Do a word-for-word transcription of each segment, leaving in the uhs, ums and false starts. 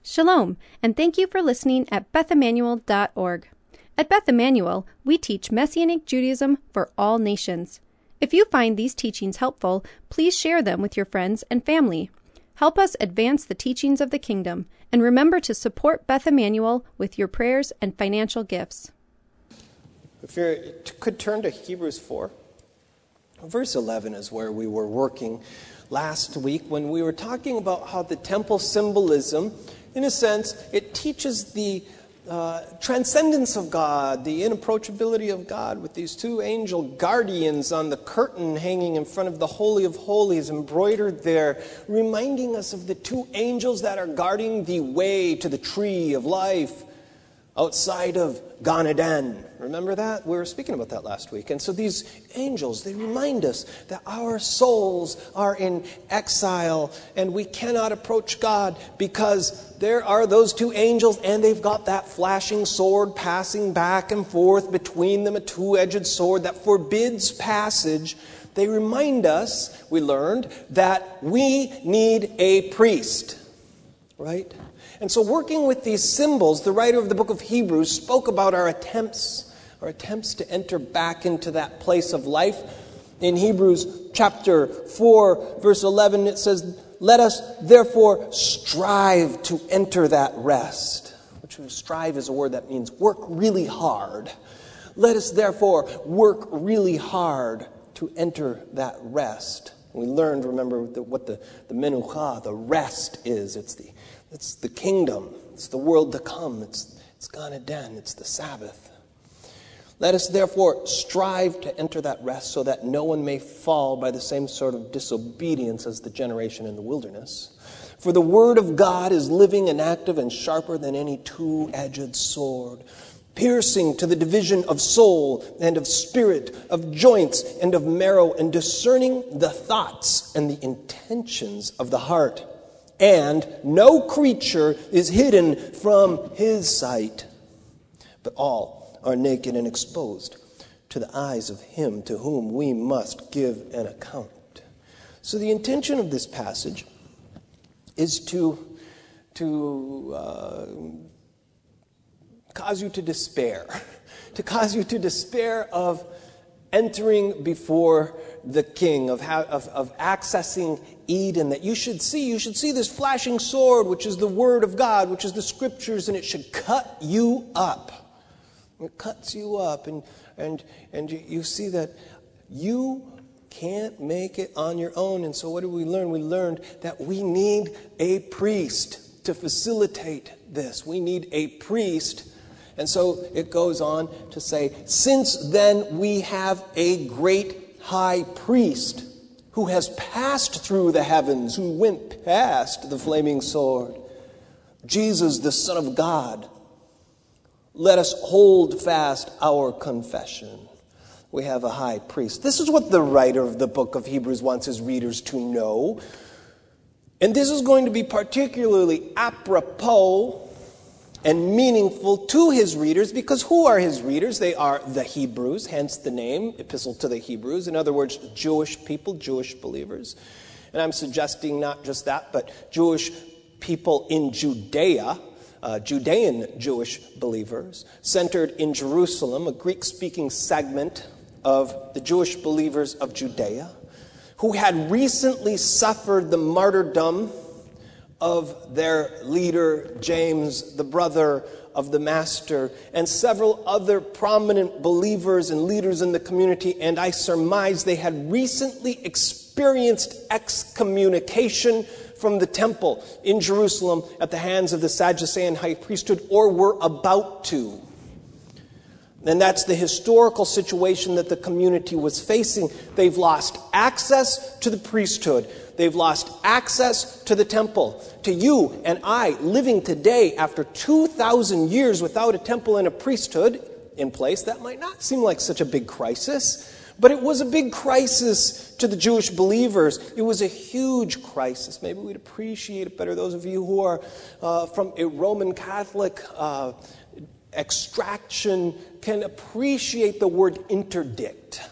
Shalom, and thank you for listening at beth emmanuel dot org. At Beth Emmanuel, we teach Messianic Judaism for all nations. If you find these teachings helpful, please share them with your friends and family. Help us advance the teachings of the kingdom, and remember to support Beth Emmanuel with your prayers and financial gifts. If you could turn to Hebrews four. Verse eleven is where we were working last week when we were talking about how the temple symbolism, in a sense, it teaches the uh, transcendence of God, the inapproachability of God, with these two angel guardians on the curtain hanging in front of the Holy of Holies, embroidered there, reminding us of the two angels that are guarding the way to the tree of life outside of Gan Eden. Remember that? We were speaking about that last week. And so these angels, they remind us that our souls are in exile and we cannot approach God because there are those two angels and they've got that flashing sword passing back and forth between them, a two-edged sword that forbids passage. They remind us, we learned, that we need a priest, right? And so working with these symbols, the writer of the book of Hebrews spoke about our attempts, our attempts to enter back into that place of life. In Hebrews chapter four, verse eleven, it says, "Let us therefore strive to enter that rest." Which strive is a word that means work really hard. Let us therefore work really hard to enter that rest. We learned, remember, the, what the, the menucha, the rest is. It's the It's the kingdom. It's the world to come. It's, it's Gan Eden. It's the Sabbath. Let us therefore strive to enter that rest so that no one may fall by the same sort of disobedience as the generation in the wilderness. For the word of God is living and active and sharper than any two-edged sword, piercing to the division of soul and of spirit, of joints and of marrow, and discerning the thoughts and the intentions of the heart. And no creature is hidden from his sight, but all are naked and exposed to the eyes of him to whom we must give an account. So the intention of this passage is to, to uh, cause you to despair, to cause you to despair of entering before the King, of, ha- of of accessing Eden, that you should see. You should see this flashing sword, which is the Word of God, which is the Scriptures, and it should cut you up. It cuts you up, and and and you, you see that you can't make it on your own. And so what did we learn? We learned that we need a priest to facilitate this. We need a priest. And so it goes on to say, since then we have a great high priest who has passed through the heavens, who went past the flaming sword, Jesus, the Son of God. Let us hold fast our confession. We have a high priest. This is what the writer of the book of Hebrews wants his readers to know. And this is going to be particularly apropos and meaningful to his readers, because who are his readers? They are the Hebrews, hence the name, Epistle to the Hebrews. In other words, Jewish people, Jewish believers. And I'm suggesting not just that, but Jewish people in Judea, uh, Judean Jewish believers, centered in Jerusalem, a Greek-speaking segment of the Jewish believers of Judea, who had recently suffered the martyrdom of their leader, James, the brother of the Master, and several other prominent believers and leaders in the community. And I surmise they had recently experienced excommunication from the temple in Jerusalem at the hands of the Sadducean high priesthood, or were about to. And that's the historical situation that the community was facing. They've lost access to the priesthood. They've lost access to the temple. To you and I, living today after two thousand years without a temple and a priesthood in place, that might not seem like such a big crisis. But it was a big crisis to the Jewish believers. It was a huge crisis. Maybe we'd appreciate it better, those of you who are uh, from a Roman Catholic uh, extraction can appreciate the word interdict.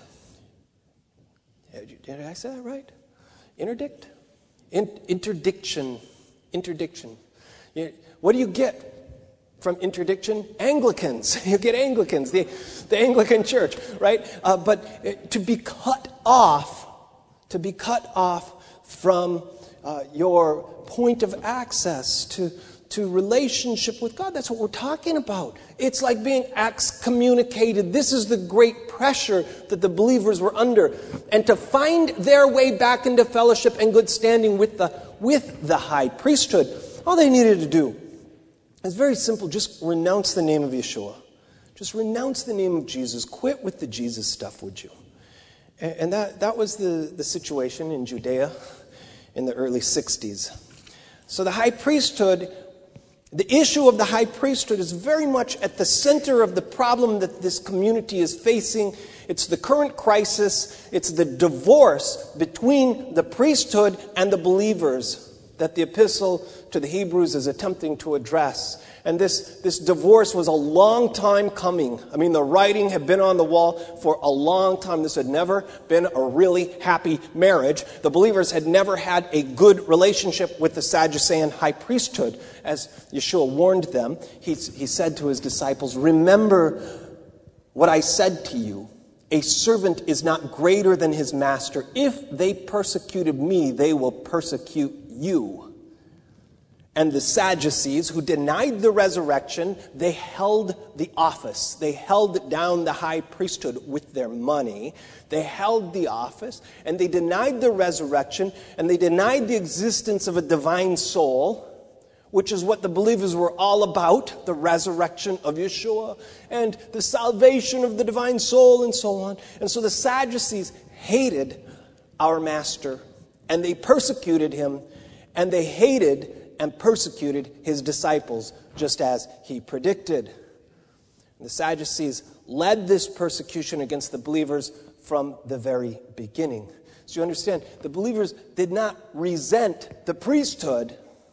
Did I say that right? Interdict? In, interdiction. Interdiction. You, what do you get from interdiction? Anglicans. You get Anglicans, the, the Anglican Church, right? Uh, but uh, to be cut off, to be cut off from uh, your point of access to, to relationship with God. That's what we're talking about. It's like being excommunicated. This is the great pressure that the believers were under. And to find their way back into fellowship and good standing with the, with the high priesthood, all they needed to do is very simple. Just renounce the name of Yeshua. Just renounce the name of Jesus. Quit with the Jesus stuff, would you? And, and that, that was the, the situation in Judea in the early sixties. So the high priesthood, the issue of the high priesthood is very much at the center of the problem that this community is facing. It's the current crisis. It's the divorce between the priesthood and the believers that the epistle to the Hebrews is attempting to address. And this, this divorce was a long time coming. I mean, the writing had been on the wall for a long time. This had never been a really happy marriage. The believers had never had a good relationship with the Sadducean high priesthood. As Yeshua warned them, he, he said to his disciples, "Remember what I said to you. A servant is not greater than his master. If they persecuted me, they will persecute you." And the Sadducees, who denied the resurrection, they held the office. They held down the high priesthood with their money. They held the office, and they denied the resurrection, and they denied the existence of a divine soul, which is what the believers were all about, the resurrection of Yeshua, and the salvation of the divine soul, and so on. And so the Sadducees hated our master, and they persecuted him, and they hated and persecuted his disciples, just as he predicted. The Sadducees led this persecution against the believers from the very beginning. So you understand, the believers did not resent the priesthood.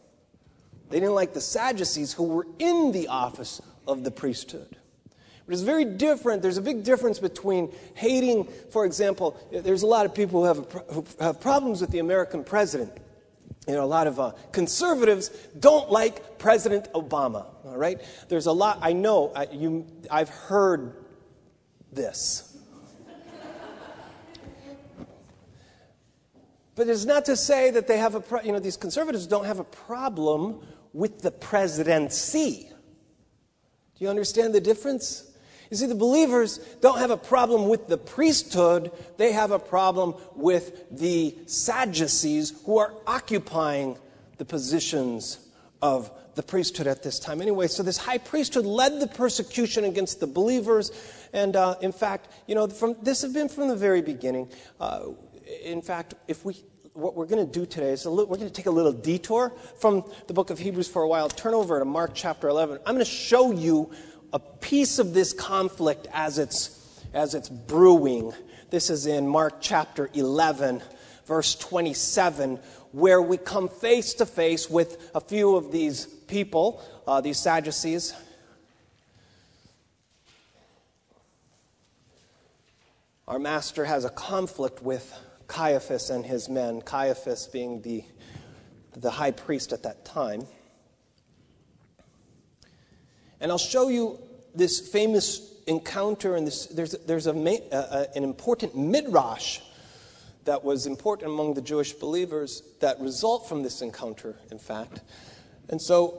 They didn't like the Sadducees, who were in the office of the priesthood. But it's very different. There's a big difference between hating, for example, there's a lot of people who have, who have problems with the American president. You know, a lot of uh, conservatives don't like President Obama, all right? There's a lot, I know, I, you, I've heard this. But it's not to say that they have a, pro- you know, these conservatives don't have a problem with the presidency. Do you understand the difference? You see, the believers don't have a problem with the priesthood. They have a problem with the Sadducees who are occupying the positions of the priesthood at this time. Anyway, so this high priesthood led the persecution against the believers. And uh, in fact, you know, from this has been from the very beginning. Uh, in fact, if we... What we're going to do today is a little, we're going to take a little detour from the book of Hebrews for a while. Turn over to Mark chapter eleven. I'm going to show you a piece of this conflict as it's as it's brewing. This is in Mark chapter eleven, verse twenty-seven, where we come face to face with a few of these people, uh, these Sadducees. Our master has a conflict with Caiaphas and his men, Caiaphas being the, the high priest at that time. And I'll show you this famous encounter, and this, there's, there's a, a, an important midrash that was important among the Jewish believers that result from this encounter, in fact. And so,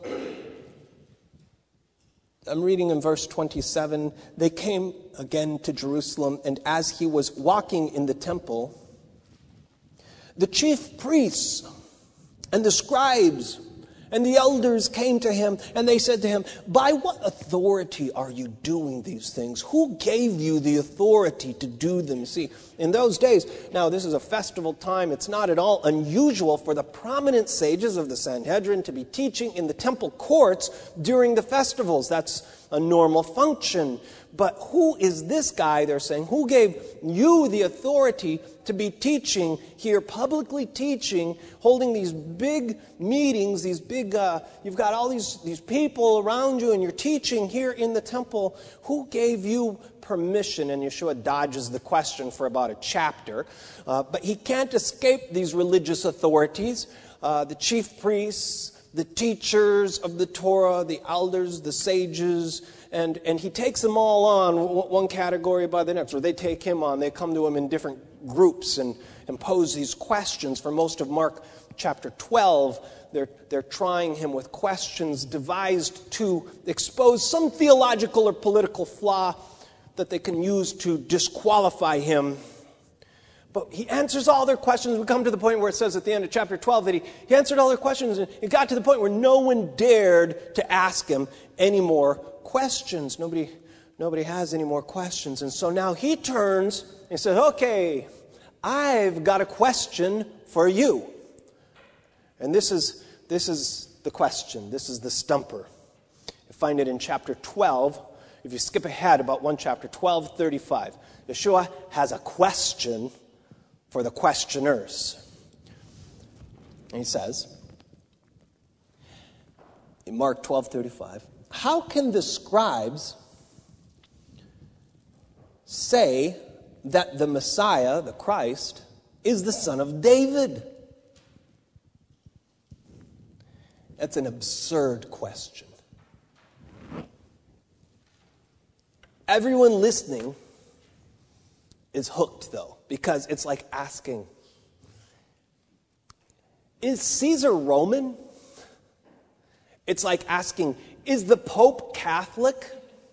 I'm reading in verse twenty-seven, they came again to Jerusalem, and as he was walking in the temple, the chief priests and the scribes and the elders came to him, and they said to him, "By what authority are you doing these things? Who gave you the authority to do them?" See, in those days, now this is a festival time, it's not at all unusual for the prominent sages of the Sanhedrin to be teaching in the temple courts during the festivals. That's a normal function. But who is this guy, they're saying, who gave you the authority to be teaching here, publicly teaching, holding these big meetings, these big, uh, you've got all these, these people around you and you're teaching here in the temple. Who gave you permission? And Yeshua dodges the question for about a chapter. Uh, but he can't escape these religious authorities, uh, the chief priests, the teachers of the Torah, the elders, the sages, and, and he takes them all on one category by the next, or they take him on. They come to him in different groups and, and pose these questions. For most of Mark chapter twelve, they're, they're trying him with questions devised to expose some theological or political flaw that they can use to disqualify him. But he answers all their questions. We come to the point where it says at the end of chapter twelve that he, he answered all their questions, and it got to the point where no one dared to ask him any more questions. Nobody, nobody has any more questions. And so now he turns and he says, okay, I've got a question for you. And this is, this is the question. This is the stumper. You find it in chapter twelve. If you skip ahead about one chapter, twelve thirty-five. Yeshua has a question for the questioners. And he says, in Mark twelve thirty-five, how can the scribes say that the Messiah, the Christ, is the son of David? That's an absurd question. Everyone listening is hooked, though, because it's like asking, is Caesar Roman? It's like asking, is the Pope Catholic?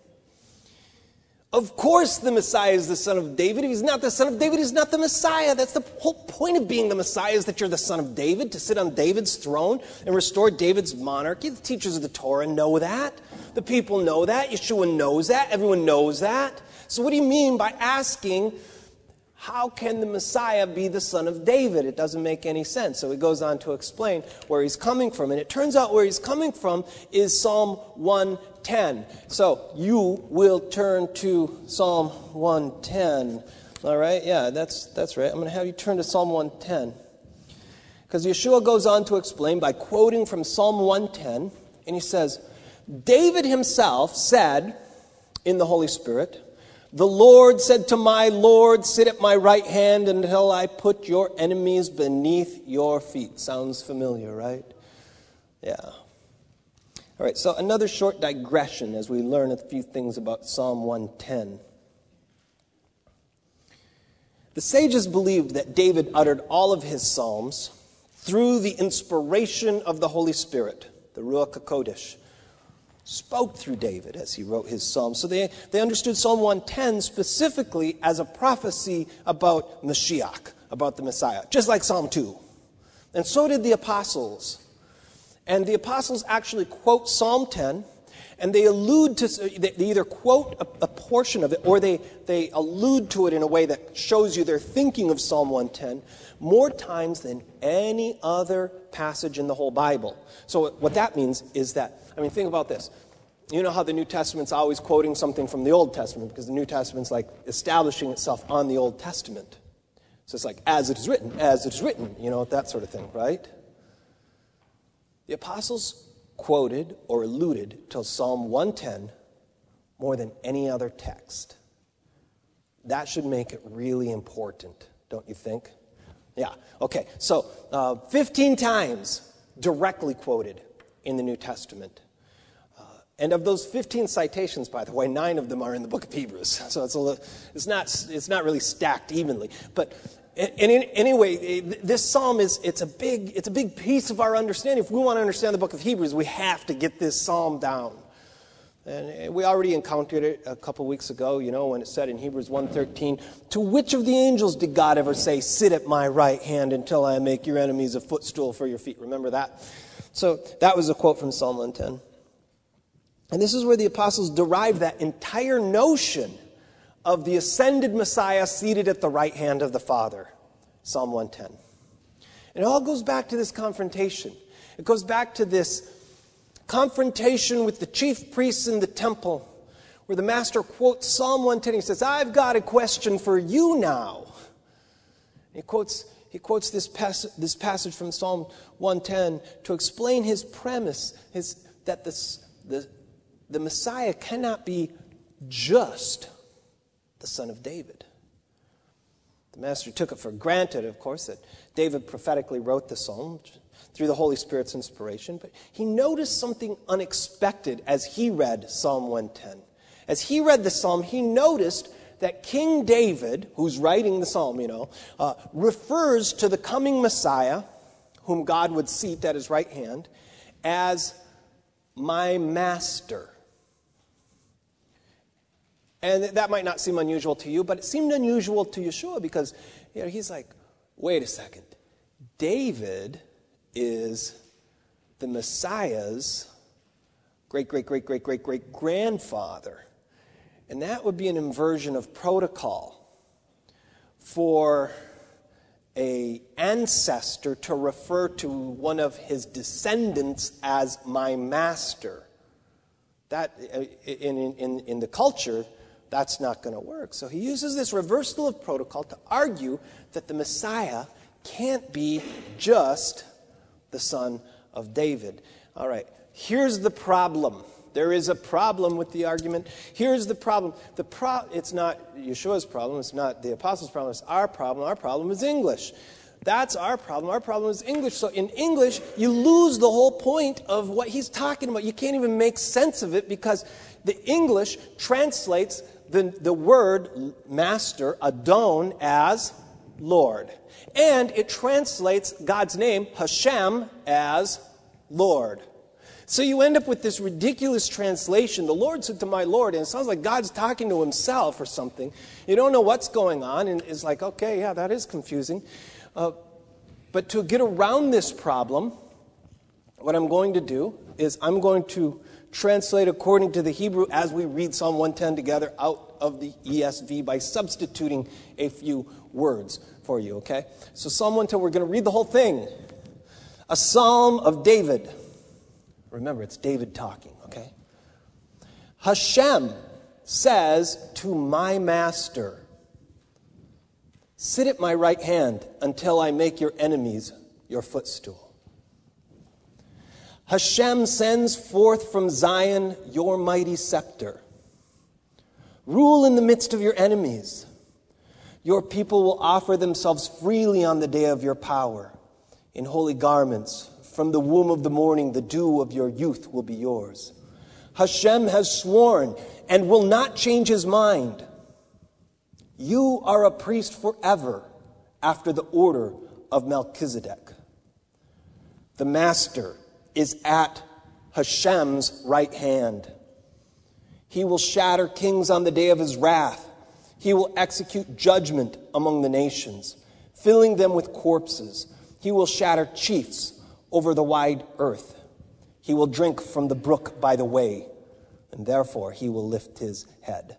Of course the Messiah is the son of David. If he's not the son of David, he's not the Messiah. That's the whole point of being the Messiah, is that you're the son of David, to sit on David's throne and restore David's monarchy. The teachers of the Torah know that. The people know that. Yeshua knows that. Everyone knows that. So what do you mean by asking, how can the Messiah be the son of David? It doesn't make any sense. So he goes on to explain where he's coming from. And it turns out where he's coming from is Psalm one ten. So you will turn to Psalm one ten. All right? Yeah, that's, that's right. I'm going to have you turn to Psalm one ten. Because Yeshua goes on to explain by quoting from Psalm one ten. And he says, David himself said in the Holy Spirit, the Lord said to my Lord, sit at my right hand until I put your enemies beneath your feet. Sounds familiar, right? Yeah. All right, so another short digression as we learn a few things about Psalm one ten. The sages believed that David uttered all of his psalms through the inspiration of the Holy Spirit, the Ruach HaKodesh. Spoke through David as he wrote his psalms. So they, they understood Psalm one ten specifically as a prophecy about Mashiach, about the Messiah, just like Psalm two. And so did the apostles. And the apostles actually quote Psalm ten, and they allude to, they either quote a, a portion of it, or they, they allude to it in a way that shows you they're thinking of Psalm one ten more times than any other passage in the whole Bible. So what that means is that, I mean, think about this. You know how the New Testament's always quoting something from the Old Testament, because the New Testament's like establishing itself on the Old Testament. So it's like, as it is written, as it is written, you know, that sort of thing, right? The apostles quoted or alluded to Psalm one ten more than any other text. That should make it really important, don't you think? Yeah, okay, so uh, fifteen times directly quoted in the New Testament. Uh, and of those fifteen citations, by the way, nine of them are in the book of Hebrews. So it's, a little, it's, not, it's not really stacked evenly. But in, in, anyway, this psalm is it's a big it's a big piece of our understanding. If we want to understand the book of Hebrews, we have to get this psalm down. And we already encountered it a couple weeks ago, you know, when it said in Hebrews one thirteen, to which of the angels did God ever say, sit at my right hand until I make your enemies a footstool for your feet? Remember that? So that was a quote from Psalm one ten. And this is where the apostles derived that entire notion of the ascended Messiah seated at the right hand of the Father. Psalm one ten. And it all goes back to this confrontation. It goes back to this confrontation with the chief priests in the temple, where the master quotes Psalm one ten. He says, I've got a question for you now. He quotes, he quotes this, pas- this passage from Psalm one ten to explain his premise, his, that this, the, the Messiah cannot be just the son of David. The master took it for granted, of course, that David prophetically wrote the psalm. through the Holy Spirit's inspiration, but he noticed something unexpected as he read Psalm one ten. As he read the psalm, he noticed that King David, who's writing the psalm, you know, uh, refers to the coming Messiah, whom God would seat at his right hand, as my master. And that might not seem unusual to you, but it seemed unusual to Yeshua because, you know, he's like, wait a second. David is the Messiah's great, great, great, great, great, great grandfather. And that would be an inversion of protocol for an ancestor to refer to one of his descendants as my master. That, in, in, in the culture, that's not going to work. So he uses this reversal of protocol to argue that the Messiah can't be just the son of David. All right, here's the problem. There is a problem with the argument. Here's the problem. The pro- it's not Yeshua's problem. It's not the apostles' problem. It's our problem. Our problem is English. That's our problem. Our problem is English. So in English, you lose the whole point of what he's talking about. You can't even make sense of it because the English translates the, the word master, Adon, as Lord. And it translates God's name, Hashem, as Lord. So you end up with this ridiculous translation. The Lord said to my Lord, and it sounds like God's talking to himself or something. You don't know what's going on, and it's like, okay, yeah, that is confusing. Uh, but to get around this problem, what I'm going to do is I'm going to translate according to the Hebrew as we read Psalm one ten together out of the E S V by substituting a few words for you, okay? So Psalm one ten, we're going to read the whole thing. A psalm of David. Remember, it's David talking, okay? Hashem says to my master, sit at my right hand until I make your enemies your footstool. Hashem sends forth from Zion your mighty scepter. Rule in the midst of your enemies. Your people will offer themselves freely on the day of your power. In holy garments, from the womb of the morning, the dew of your youth will be yours. Hashem has sworn and will not change his mind. You are a priest forever after the order of Melchizedek. The master is at Hashem's right hand. He will shatter kings on the day of his wrath. He will execute judgment among the nations, filling them with corpses. He will shatter chiefs over the wide earth. He will drink from the brook by the way, and therefore he will lift his head.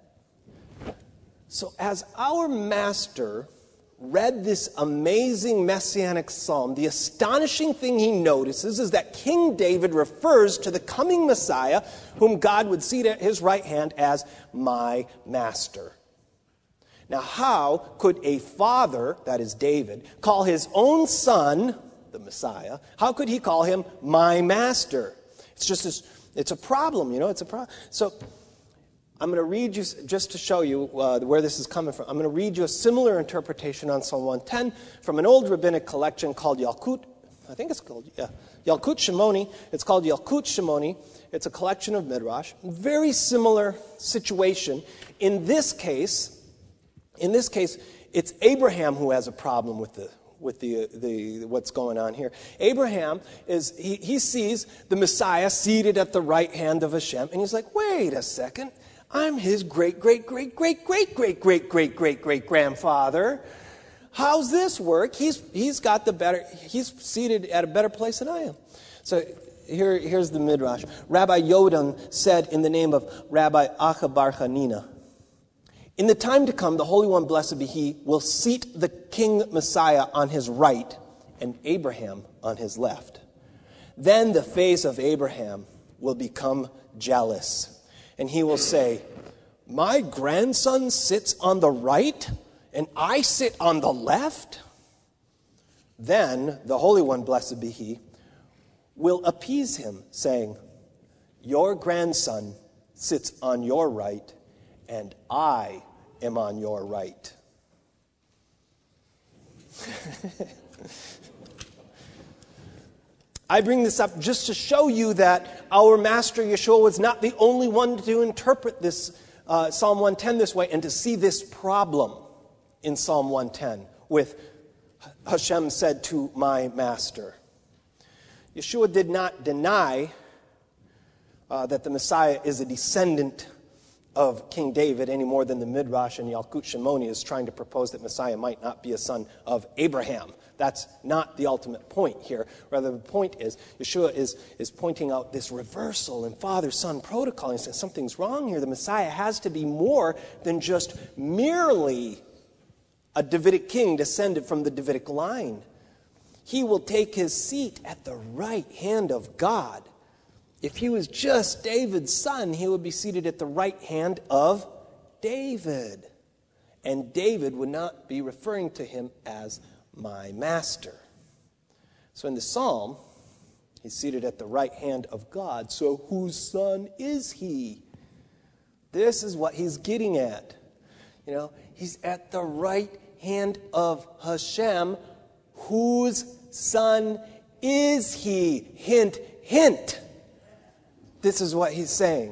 So as our master read this amazing messianic psalm, the astonishing thing he notices is that King David refers to the coming Messiah, whom God would seat at his right hand, as my master. Now, how could a father, that is David, call his own son, the Messiah, how could he call him my master? It's just this, it's a problem, you know, it's a problem. So I'm going to read you, just to show you uh, where this is coming from, I'm going to read you a similar interpretation on Psalm one ten from an old rabbinic collection called Yalkut. I think it's called, yeah, Yalkut Shimoni. It's called Yalkut Shimoni. It's a collection of Midrash. Very similar situation. In this case, in this case, it's Abraham who has a problem with the with the, the what's going on here. Abraham, is he, he sees the Messiah seated at the right hand of Hashem, and he's like, wait a second, I'm his great, great, great, great, great, great, great, great, great, great grandfather. How's this work? He's he's got the better, he's seated at a better place than I am. So here, here's the Midrash. Rabbi Yodan said in the name of Rabbi Acha bar Chanina, in the time to come, the Holy One, blessed be He, will seat the King Messiah on his right and Abraham on his left. Then the face of Abraham will become jealous, and he will say, my grandson sits on the right and I sit on the left? Then the Holy One, blessed be He, will appease him, saying, your grandson sits on your right and I am on your right. I bring this up just to show you that our Master Yeshua was not the only one to interpret this uh, Psalm one ten this way and to see this problem in Psalm one ten with Hashem said to my Master. Yeshua did not deny uh, that the Messiah is a descendant of King David any more than the Midrash and Yalkut Shimoni is trying to propose that Messiah might not be a son of Abraham. That's not the ultimate point here. Rather, the point is, Yeshua is, is pointing out this reversal in father-son protocol. He says something's wrong here. The Messiah has to be more than just merely a Davidic king descended from the Davidic line. He will take his seat at the right hand of God. If he was just David's son, he would be seated at the right hand of David. And David would not be referring to him as my master. So in the psalm, he's seated at the right hand of God. So whose son is he? This is what he's getting at. You know, he's at the right hand of Hashem. Whose son is he? Hint, hint. This is what he's saying.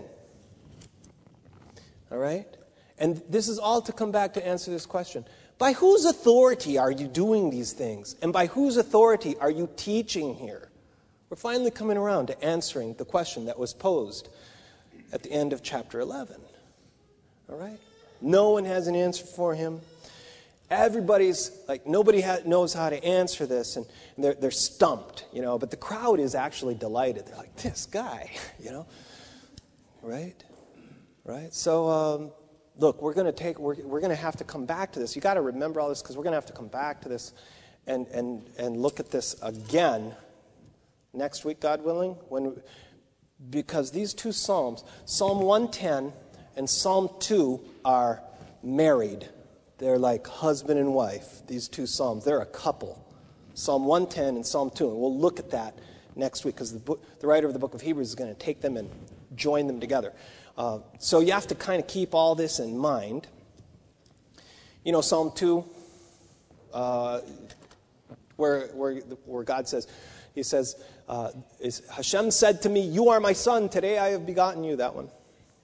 All right? And this is all to come back to answer this question. By whose authority are you doing these things? And by whose authority are you teaching here? We're finally coming around to answering the question that was posed at the end of chapter eleven. All right? No one has an answer for him. Everybody's, like, nobody ha- knows how to answer this, and, and they're, they're stumped, you know, but the crowd is actually delighted. They're like, this guy, you know, right? Right? So, um, look, we're going to take, we're, we're going to have to come back to this. You got to remember all this because we're going to have to come back to this and, and, and look at this again next week, God willing, when, because these two Psalms, Psalm one ten and Psalm two are married. They're like husband and wife, these two Psalms. They're a couple. Psalm one ten and Psalm two. And we'll look at that next week because the, book, the writer of the book of Hebrews is going to take them and join them together. Uh, so you have to kind of keep all this in mind. You know, Psalm two, uh, where, where, where God says, he says, uh, is, Hashem said to me, you are my son, today I have begotten you, that one.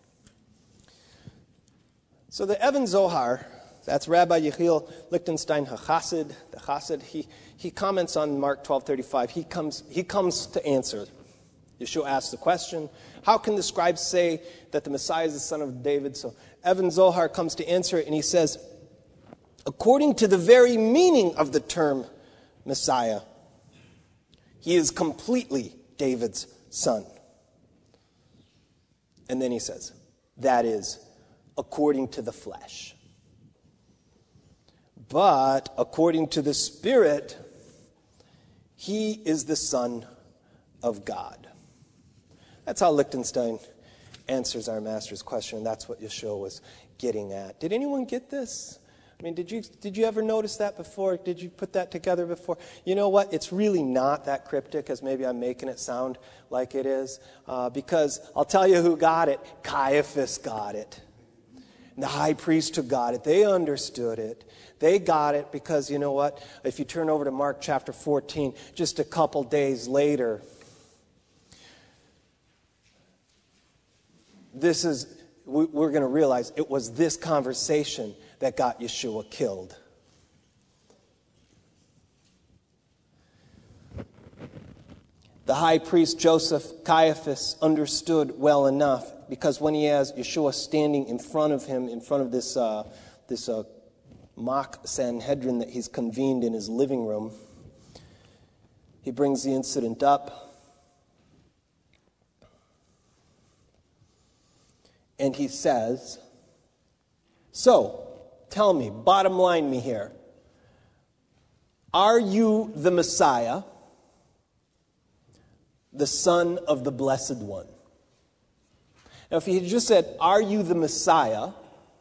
So the Even Zohar, that's Rabbi Yechiel Lichtenstein HaChassid, the Chassid, he, he comments on Mark twelve thirty-five. He comes, he comes to answer. Yeshua asks the question, how can the scribes say that the Messiah is the son of David? So Even Zohar comes to answer it, and he says, according to the very meaning of the term Messiah, he is completely David's son. And then he says, that is, according to the flesh. But according to the Spirit, he is the Son of God. That's how Lichtenstein answers our Master's question, and that's what Yeshua was getting at. Did anyone get this? I mean, did you did you ever notice that before? Did you put that together before? You know what? It's really not that cryptic as maybe I'm making it sound like it is. Uh, because I'll tell you who got it. Caiaphas got it. And the high priest who got it. They understood it. They got it because, you know what? If you turn over to Mark chapter fourteen, just a couple days later, this is, we're going to realize it was this conversation that got Yeshua killed. The high priest Joseph Caiaphas understood well enough because when he has Yeshua standing in front of him, in front of this uh, this uh, mock Sanhedrin that he's convened in his living room, he brings the incident up. And he says, so, tell me, bottom line me here. Are you the Messiah, the Son of the Blessed One? Now, if he had just said, are you the Messiah?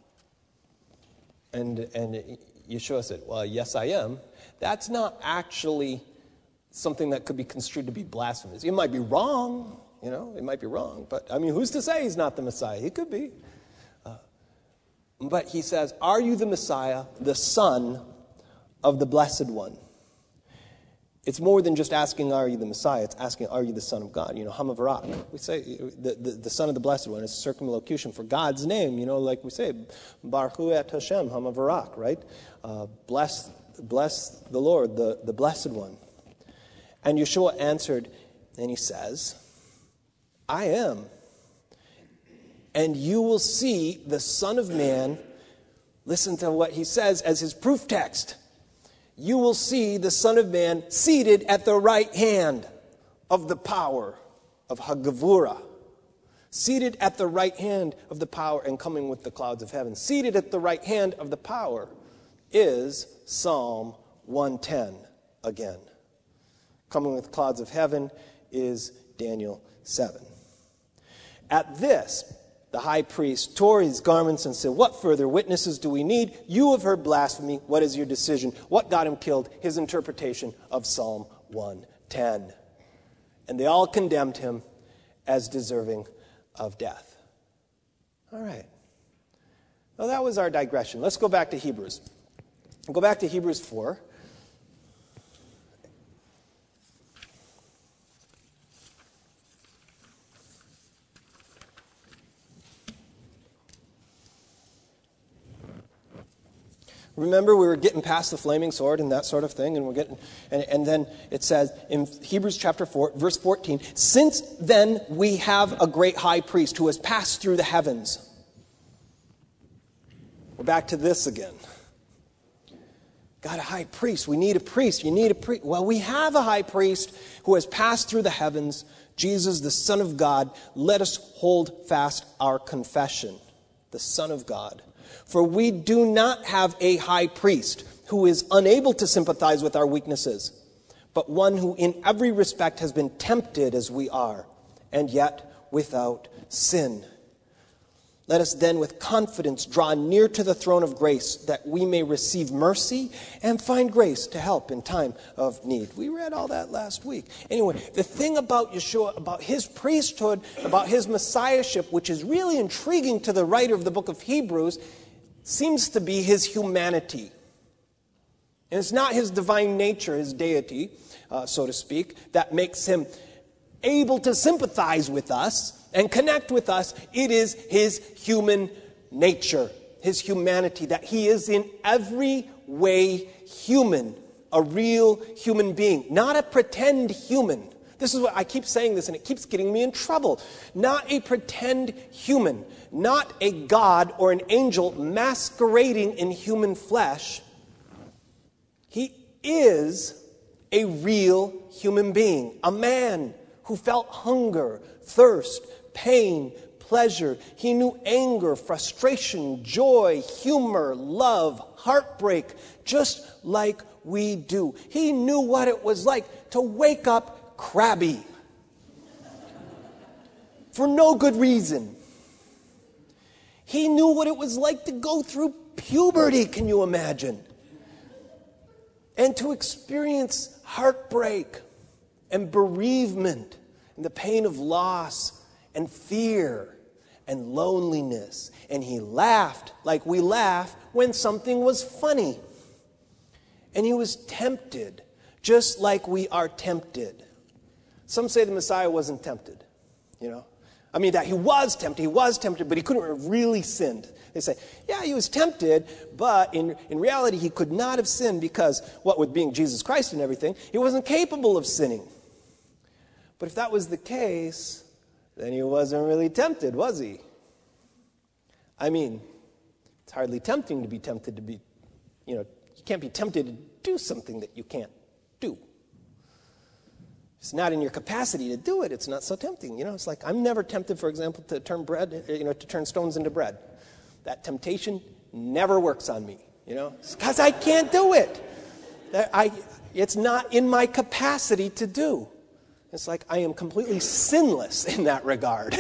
And, and Yeshua said, well, yes, I am. That's not actually something that could be construed to be blasphemous. It might be wrong, you know, it might be wrong. But, I mean, who's to say he's not the Messiah? He could be. Uh, but he says, are you the Messiah, the Son of the Blessed One? It's more than just asking, are you the Messiah? It's asking, are you the Son of God? You know, Hamavarak. We say the, the, the Son of the Blessed One is circumlocution for God's name. You know, like we say, Baruch Hu et Hashem, Hamavarak, right? Uh, bless, bless the Lord, the, the Blessed One. And Yeshua answered, and he says, I am. And you will see the Son of Man. Listen to what he says as his proof text. You will see the Son of Man seated at the right hand of the power of Hagavura. Seated at the right hand of the power and coming with the clouds of heaven. Seated at the right hand of the power is Psalm one ten again. Coming with clouds of heaven is Daniel seven. At this, the high priest tore his garments and said, what further witnesses do we need? You have heard blasphemy. What is your decision? What got him killed? His interpretation of Psalm one ten. And they all condemned him as deserving of death. All right. Well, that was our digression. Let's go back to Hebrews. We'll go back to Hebrews four. Remember, we were getting past the flaming sword and that sort of thing, and we're getting, and, and then it says in Hebrews chapter four, verse fourteen, since then we have a great high priest who has passed through the heavens. We're back to this again. Got a high priest. We need a priest. You need a priest. Well, we have a high priest who has passed through the heavens, Jesus, the Son of God. Let us hold fast our confession, the Son of God. For we do not have a high priest who is unable to sympathize with our weaknesses, but one who in every respect has been tempted as we are, and yet without sin. Let us then with confidence draw near to the throne of grace, that we may receive mercy and find grace to help in time of need. We read all that last week. Anyway, the thing about Yeshua, about his priesthood, about his messiahship, which is really intriguing to the writer of the book of Hebrews, seems to be his humanity. And it's not his divine nature, his deity, uh, so to speak, that makes him able to sympathize with us and connect with us. It is his human nature, his humanity, that he is in every way human, a real human being, not a pretend human. This is what I keep saying this, and it keeps getting me in trouble. Not a pretend human, not a god or an angel masquerading in human flesh. He is a real human being, a man who felt hunger, thirst, pain, pleasure. He knew anger, frustration, joy, humor, love, heartbreak, just like we do. He knew what it was like to wake up crabby for no good reason. He knew what it was like to go through puberty, can you imagine? And to experience heartbreak and bereavement and the pain of loss and fear and loneliness. And he laughed like we laugh when something was funny. And he was tempted just like we are tempted. Some say the Messiah wasn't tempted, you know. I mean, that he was tempted, he was tempted, but he couldn't have really sinned. They say, yeah, he was tempted, but in, in reality he could not have sinned because, what with being Jesus Christ and everything, he wasn't capable of sinning. But if that was the case, then he wasn't really tempted, was he? I mean, it's hardly tempting to be tempted to be, you know, you can't be tempted to do something that you can't do. It's not in your capacity to do it. It's not so tempting. You know, it's like I'm never tempted, for example, to turn bread, you know, to turn stones into bread. That temptation never works on me, you know, because I can't do it. I, it's not in my capacity to do. It's like I am completely sinless in that regard.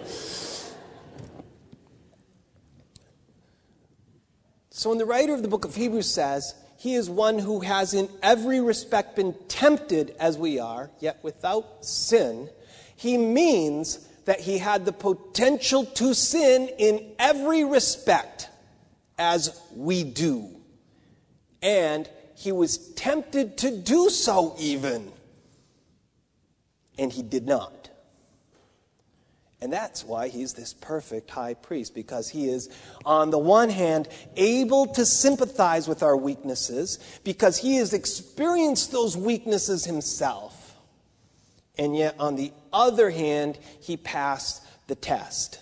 So when the writer of the book of Hebrews says, he is one who has in every respect been tempted as we are, yet without sin, he means that he had the potential to sin in every respect as we do. And he was tempted to do so even. And he did not. And that's why he's this perfect high priest, because he is, on the one hand, able to sympathize with our weaknesses, because he has experienced those weaknesses himself. And yet, on the other hand, he passed the test.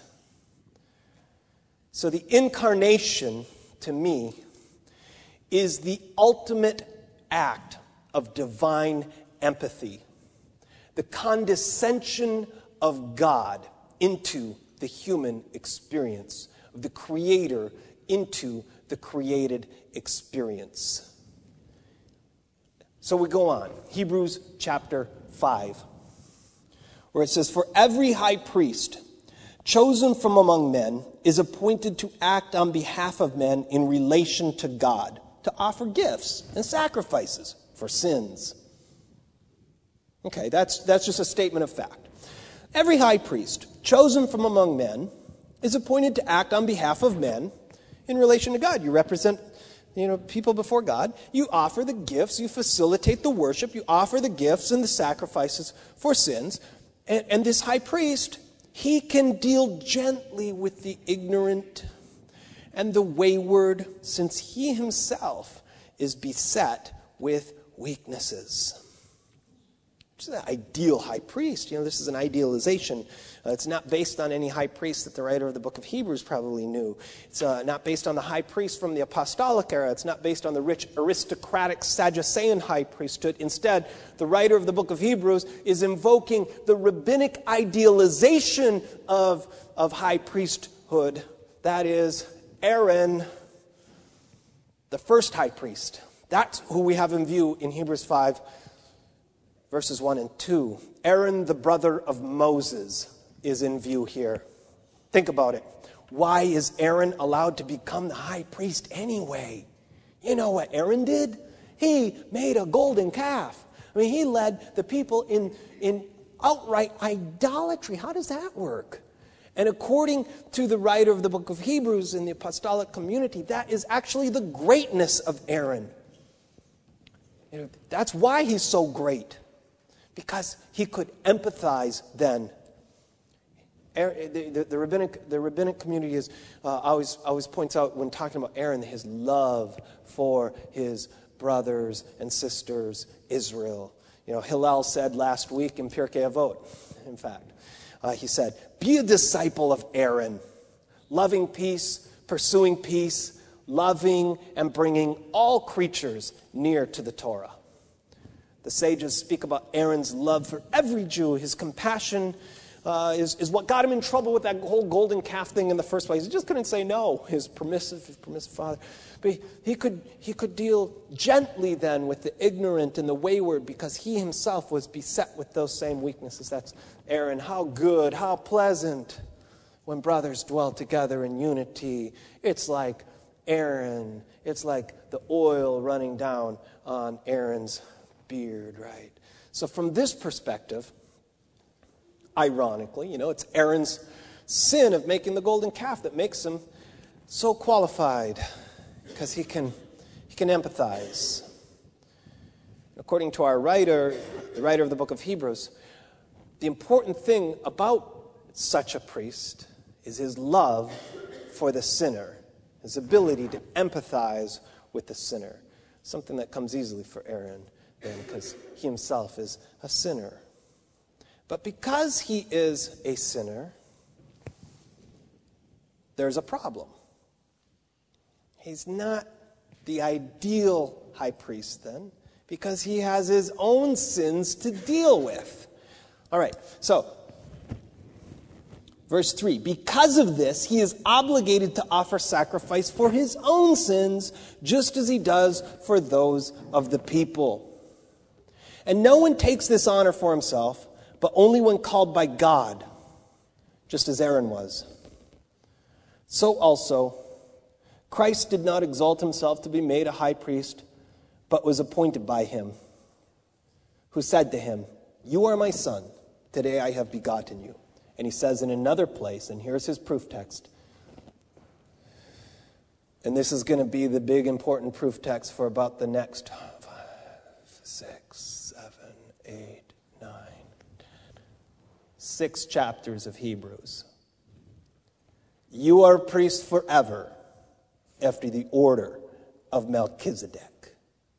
So the incarnation, to me, is the ultimate act of divine empathy. The condescension of God into the human experience, of the Creator into the created experience. So we go on. Hebrews chapter five, where it says, "For every high priest chosen from among men is appointed to act on behalf of men in relation to God, to offer gifts and sacrifices for sins." Okay, that's, that's just a statement of fact. Every high priest chosen from among men is appointed to act on behalf of men in relation to God. You represent, you know, people before God. You offer the gifts. You facilitate the worship. You offer the gifts and the sacrifices for sins. And, and this high priest, he can deal gently with the ignorant and the wayward, since he himself is beset with weaknesses. Which is an ideal high priest. You know, this is an idealization. Uh, it's not based on any high priest that the writer of the book of Hebrews probably knew. It's uh, not based on the high priest from the apostolic era. It's not based on the rich aristocratic Sadducean high priesthood. Instead, the writer of the book of Hebrews is invoking the rabbinic idealization of, of high priesthood. That is, Aaron, the first high priest. That's who we have in view in Hebrews five, verses one and two. Aaron, the brother of Moses, is in view here. Think about it. Why is Aaron allowed to become the high priest anyway? You know what Aaron did? He made a golden calf. I mean, he led the people in, in outright idolatry. How does that work? And according to the writer of the book of Hebrews in the apostolic community, that is actually the greatness of Aaron. You know, that's why he's so great. Because he could empathize then. The, the, the, rabbinic, the rabbinic community is, uh, always, always points out when talking about Aaron, his love for his brothers and sisters, Israel. You know, Hillel said last week in Pirkei Avot, in fact, uh, he said, "Be a disciple of Aaron, loving peace, pursuing peace, loving and bringing all creatures near to the Torah." The sages speak about Aaron's love for every Jew. His compassion uh, is, is what got him in trouble with that whole golden calf thing in the first place. He just couldn't say no, his permissive, his permissive father. But he, he, could, he could deal gently then with the ignorant and the wayward, because he himself was beset with those same weaknesses. That's Aaron. How good, how pleasant when brothers dwell together in unity. It's like Aaron. It's like the oil running down on Aaron's beard, right? So from this perspective, ironically, you know, it's Aaron's sin of making the golden calf that makes him so qualified, because he can he can empathize. According to our writer, the writer of the book of Hebrews, the important thing about such a priest is his love for the sinner, his ability to empathize with the sinner, something that comes easily for Aaron, because he himself is a sinner. But because he is a sinner, there's a problem. He's not the ideal high priest then, because he has his own sins to deal with. All right, so verse three, because of this, he is obligated to offer sacrifice for his own sins, just as he does for those of the people. And no one takes this honor for himself, but only when called by God, just as Aaron was. So also, Christ did not exalt himself to be made a high priest, but was appointed by him, who said to him, "You are my son, today I have begotten you." And he says in another place, and here's his proof text, and this is going to be the big important proof text for about the next six, seven, eight, nine, ten. Six chapters of Hebrews. You are a priest forever after the order of Melchizedek.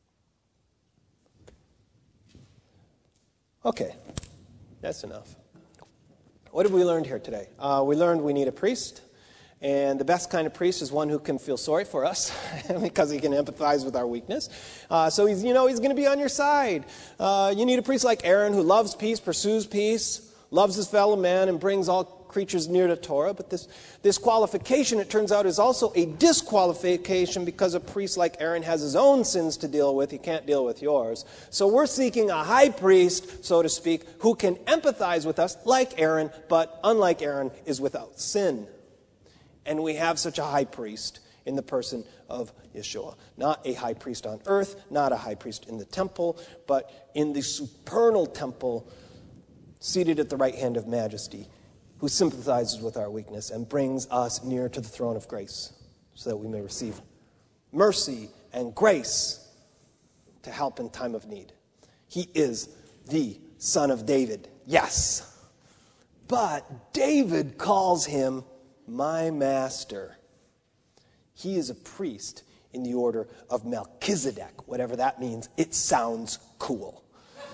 Okay, that's enough. What have we learned here today? Uh, we learned we need a priest. And the best kind of priest is one who can feel sorry for us because he can empathize with our weakness. Uh, so he's, you know, he's going to be on your side. Uh, you need a priest like Aaron who loves peace, pursues peace, loves his fellow man, and brings all creatures near to Torah. But this, this qualification, it turns out, is also a disqualification because a priest like Aaron has his own sins to deal with. He can't deal with yours. So we're seeking a high priest, so to speak, who can empathize with us like Aaron, but unlike Aaron, is without sin. And we have such a high priest in the person of Yeshua. Not a high priest on earth, not a high priest in the temple, but in the supernal temple, seated at the right hand of majesty, who sympathizes with our weakness and brings us near to the throne of grace so that we may receive mercy and grace to help in time of need. He is the Son of David, yes. But David calls him my master. He is a priest in the order of Melchizedek. Whatever that means, it sounds cool.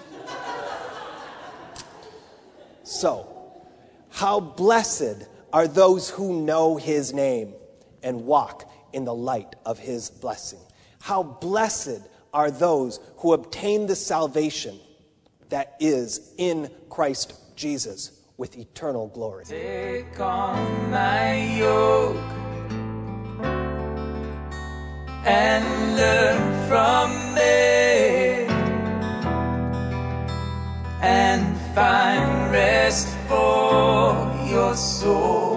So, how blessed are those who know his name and walk in the light of his blessing. How blessed are those who obtain the salvation that is in Christ Jesus with eternal glory. Take on my yoke and learn from me and find rest for your soul.